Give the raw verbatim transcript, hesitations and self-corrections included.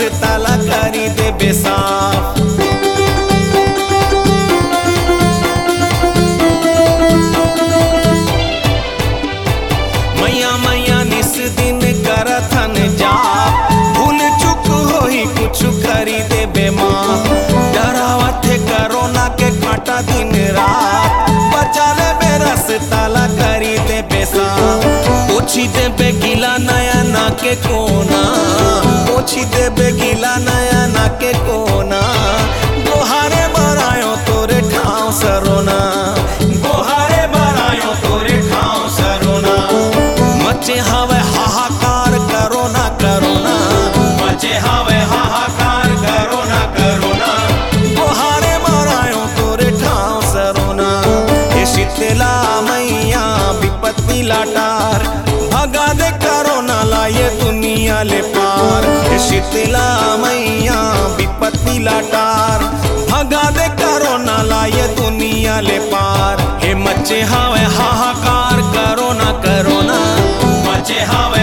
रस्ता ला करी दे बेसाफ। मैया मैया निस दिन करथन जाप, भूल चुक होई कुछ करी दे बेमाफ। डरावत है कोरोना के काटा दिन रात, बचा ले बे रस्ता ला करी दे बेसाफ। पोछी दे बे गिला नया ना के कोना, पोछी दे बे गिला नया ना के कोना। गोहारे बरायो तोरे ठाव सरोना, गोहारे बरायो तोरे ठाव सरोना। मचे हवे हाहाकार करोना करोना, मचे हवे हाहाकार करोना करोना। गोहारे बरायो तोरे ठाव सरोना। हे शीतला मैया विपत्ति लाटार, भगा दे करोना ला ये दुनिया ले पार। हे शीतला मैया विपत्ति लाटार, भगा दे करोना ला ये दुनिया ले पार। हे मचे हवे हाहाकार करोना करोना, मचे हवे